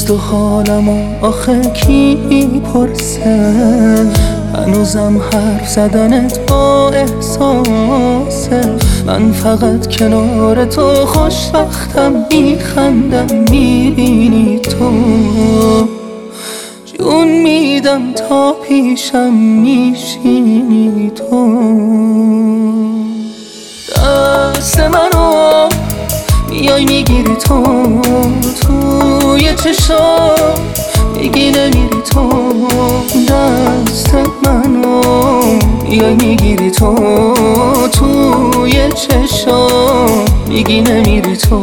از تو حالمو آخه کی پرسه؟ هنوزم حرف زدنت با احساسه. من فقط کنار تو خوشبختم، میخندم میبینی تو. جون میدم تا پیشم میشینی تو. دست منو میای میگیری تو، توی چشام میگی نمیری تو. دست منو میای میگیری تو، توی چشام میگی نمیری تو.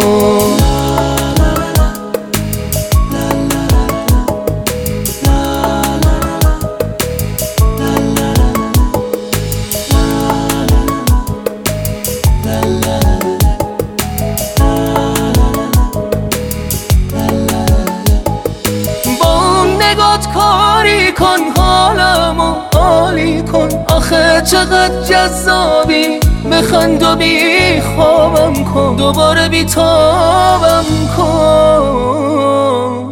کاری کن حالمو عالی کن، آخه چقدر جذابی. بخند و بی خوابم کن، دوباره بی تابم کن.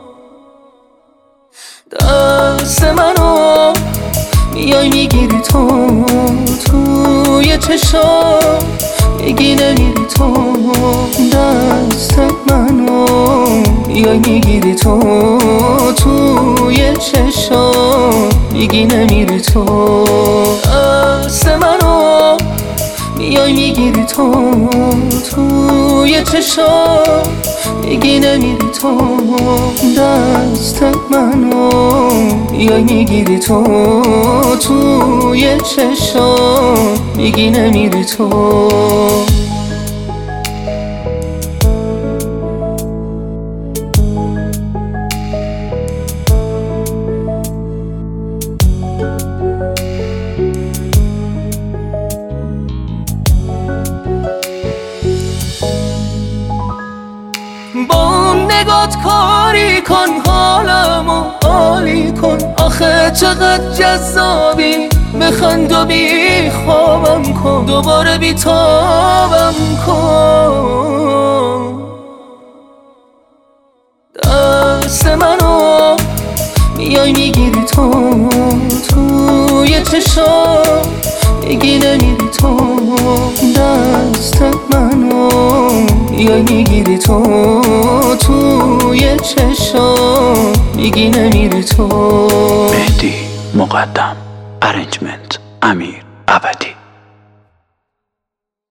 دست منو میای میگیری تو، توی چشام میگی نمیری تو. دست منو میای میگیری تو، توی چشام میگی نمیری تو. دست منو میای میگیری تو، توی چشام میگی نمیری تو. دست منو میای میگیری تو، توی چشام میگی نمیری تو. با نگات کاری کن حالمو عالی کن، آخه چقدر جذابی. بخند و بی خوابم کن، دوباره بی تابم کن. دست منو میای میگیری تو، توی چشام میگی نمیری تو. دست منو میای میگیری تو، توی چشام میگی نمیری تو. مهدی مقدم، ارنجمنت امیر ابدی.